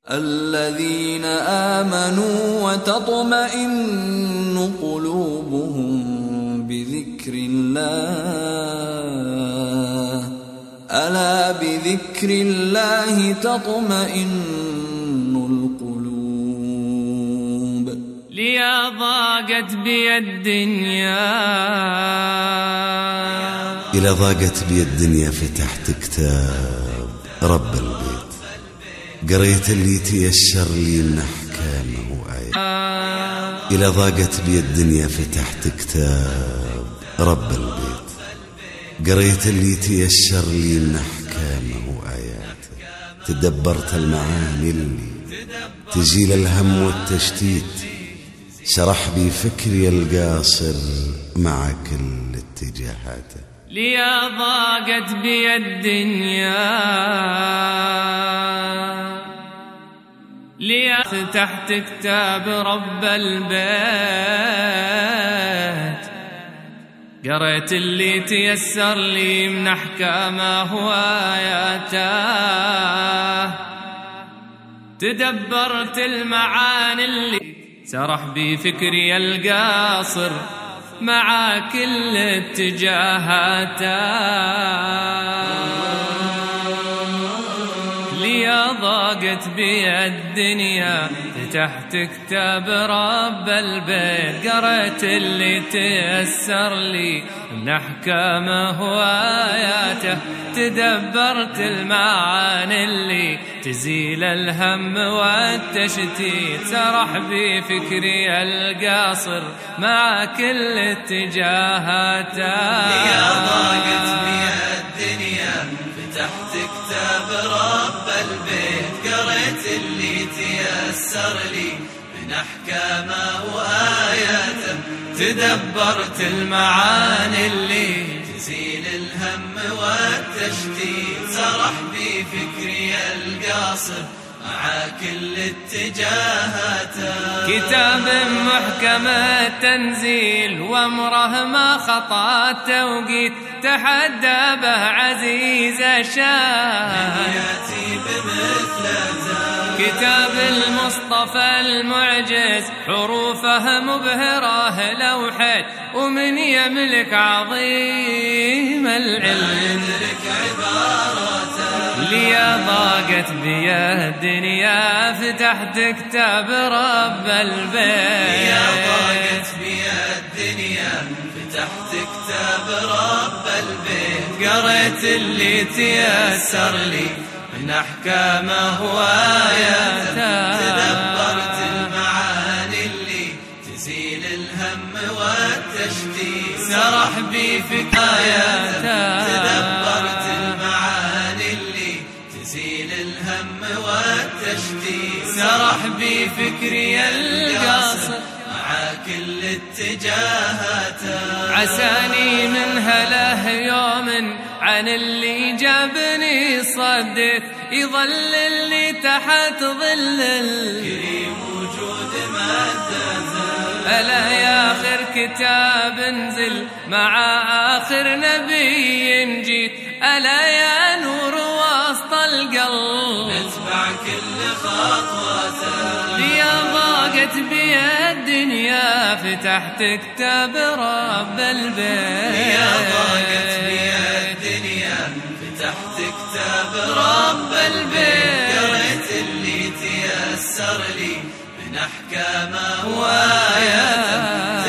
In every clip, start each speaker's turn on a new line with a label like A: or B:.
A: الذين آمنوا وتطمئن قلوبهم بذكر الله ألا بذكر الله تطمئن القلوب.
B: ليا ضاقت بي الدنيا،
C: إلى ضاقت بي الدنيا فتحت كتاب رب البيت، قريت اللي تيسر لي من أحكامه وآيات. إلى ضاقت بي الدنيا فتحت كتاب رب البيت، قريت اللي تيسر لي من أحكامه وآياته. تدبرت المعاني اللي تزيل الهم والتشتيت، سرح بي فكري القاصر مع كل اتجاهاته.
B: ليا ضاقت بي الدنيا، ليا فتحت كتاب رب البيت، قريت اللي تيسر لي من أحكامه وآياته. تدبرت المعاني اللي سرح بي فكري القاصر مع كل اتجاهاته. ليا ضاقت بي الدنيا فتحت كتاب رب البيت، قريت اللي تيسر لي من أحكامه وآياته. تدبرت المعاني اللي تزيل الهم والتشتيت، سرح بي فكري القاصر مع كل اتجاهاته.
D: ليا ضاقت بي الدنيا فتحت كتاب رب البيت، قريت اللي تيسر لي من أحكامه وآياته. تدبرت المعاني اللي تزيل الهم والتشتيت، سرح بي فكري القاصر مع كل اتجاهاته. كتاب محكم التنزيل وامره ما خطا التوقيت، تحدى به عزيز الشام ياتي بمثلته. كتاب المصطفى المعجز حروفه مبهره لوحه، ومن يملك عظيم العلم يدرك عبارته. ليا ضاقت بي الدنيا فتحت كتاب رب البيت، ليا ضاقت بي الدنيا فتحت كتاب رب البيت، قريت اللي تيسر لي من أحكامه وآياته. تدبرت المعاني اللي تزيل الهم والتشتيت، سرح بي فكاياته. تدبرت المعاني اللي تزيل الهم والتشتيت، سرح بي فكري القاصر مع كل اتجاهاته. عساني من هله يوم عن اللي جابني صدت، يظل اللي تحت ظل الكريم وجود مادته. ألا يا آخر كتاب انزل مع آخر نبي جيت، ألا يا نور وسط القلب نتبع كل خطوته. ليا ضاقت بي الدنيا فتحت كتاب رب البيت، ليا ضاقت بي الدنيا فتحت كتاب رب البيت، قريت اللي تيسر لي من أحكامه وآياته.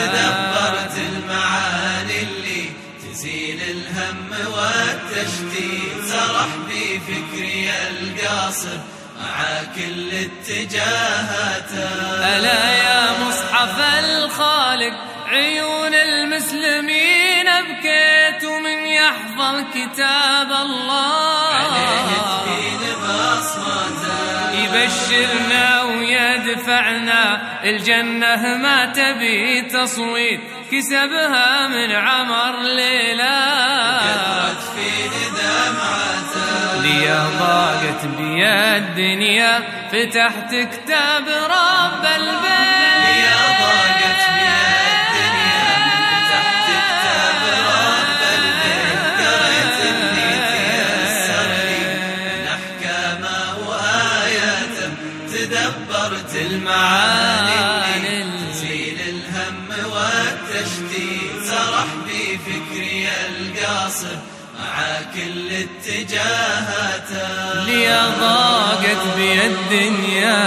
D: تدبرت المعاني اللي تزيل الهم والتشتيت، سرح بي فكري القاصر مع كل اتجاهاته. ألا يا مصحف الخالق عيون المسلمين بكيت، ومن يحفظ كتاب الله عليه تفيد بصمته. يبشرنا ويدفعنا الجنة ما تبي تصويت، كسبها من عمر ليلة كثرت في دمعته. ليا ضاقت بي الدنيا فتحت كتاب رب البيت، ليا ضاقت بي الدنيا فتحت كتاب رب البيت، قريت اللي تيسر لي من أحكامه وآياته. تدبرت المعاني تزيل الهم والتشتيت سرح في فكري القاصر مع كل اتجاهاته
B: لي ضاقت بي الدنيا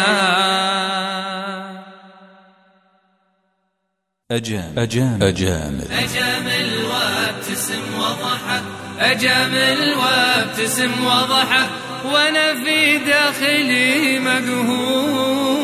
B: أجامل وابتسم وضحك أجامل وابتسم وضحك وأنا في داخلي مقهور